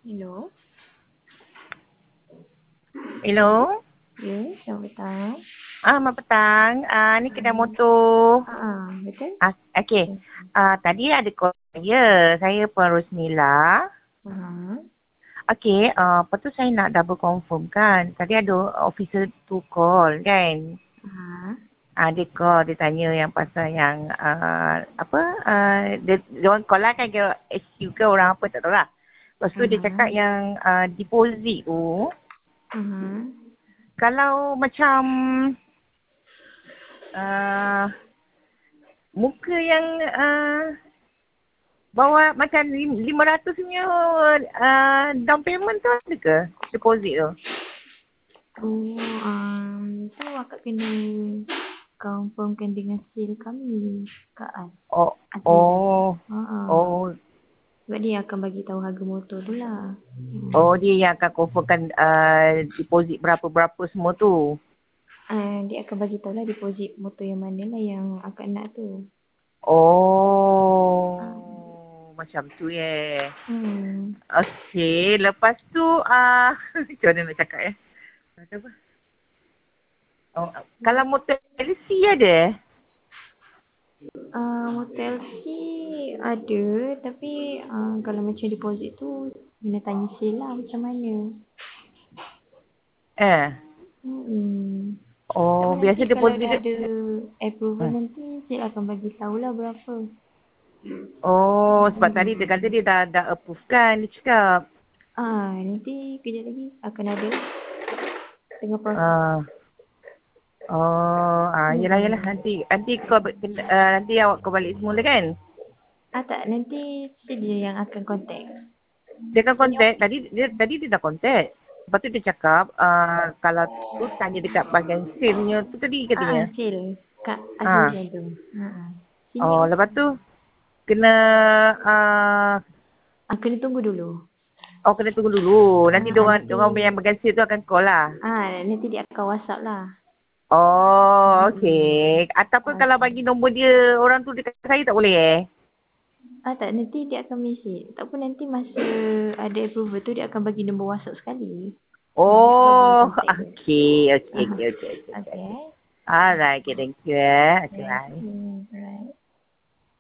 Hello. Hello. Ya, selamat petang. Selamat petang. Ni kedai motor. Betul? Okey. Betul. Tadi ada call saya. Saya Puan Rosmila. Aha. Okey, lepas tu saya nak double confirm kan. Tadi ada officer tu call kan. Aha. Dia call, dia tanya yang pasal yang dia orang call lah kan ke HQ ke orang apa tak tahu lah. Lepas tu dia cakap yang deposit tu, Aha. kalau macam uh, muka yang bawa macam 500 punya down payment tu ada ke? Deposit tu? Tu akak kena confirmkan dengan sale kami, Kak An. Oh, Admin. oh, oh, Sebab dia akan bagi tahu harga motor tu lah. oh dia yang akan confirmkan deposit berapa-berapa semua tu. Dia akan bagi tahu lah deposit motor yang mana lah yang akak nak tu. Oh, macam tu Hmm. Okey, lepas tu macam mana nak cakap Kata apa? Oh, kalau motor LC ada? Motel C ada, tapi kalau macam deposit tu kena tanya sale lah macam mana. Hmm. Tak apa, Oh, nanti biasa kalau deposit dah dia. ada approval Hmm. nanti sale akan bagi tahulah berapa. Oh, sebab tadi dia kata dia dah approve kan, dia cakap. Nanti kejap lagi akan ada tengah proses. Ah, yelah nanti nanti awak kau balik semula kan? Tak, nanti dia yang akan contact. Dia akan contact, tadi dia dah contact. Lepas tu dia cakap, kalau tu tanya dekat bahagian sale tu tadi katanya. Sale. Kak Ah, Azizan tu. Sini lepas tu kena kena tunggu dulu. kena tunggu dulu. Nanti Nanti diorang yang bahagian sale tu akan call lah. nanti dia akan WhatsApp lah. Oh, okey. Ataupun kalau Okay. bagi nombor dia orang tu dekat saya tak boleh Tak, nanti dia akan mesej. Tak apa, nanti masa ada approval tu dia akan bagi nombor WhatsApp sekali. Kau boleh Oh, contact dia. okey. Okay. Alright, okay, thank you Okay, bye. Alright.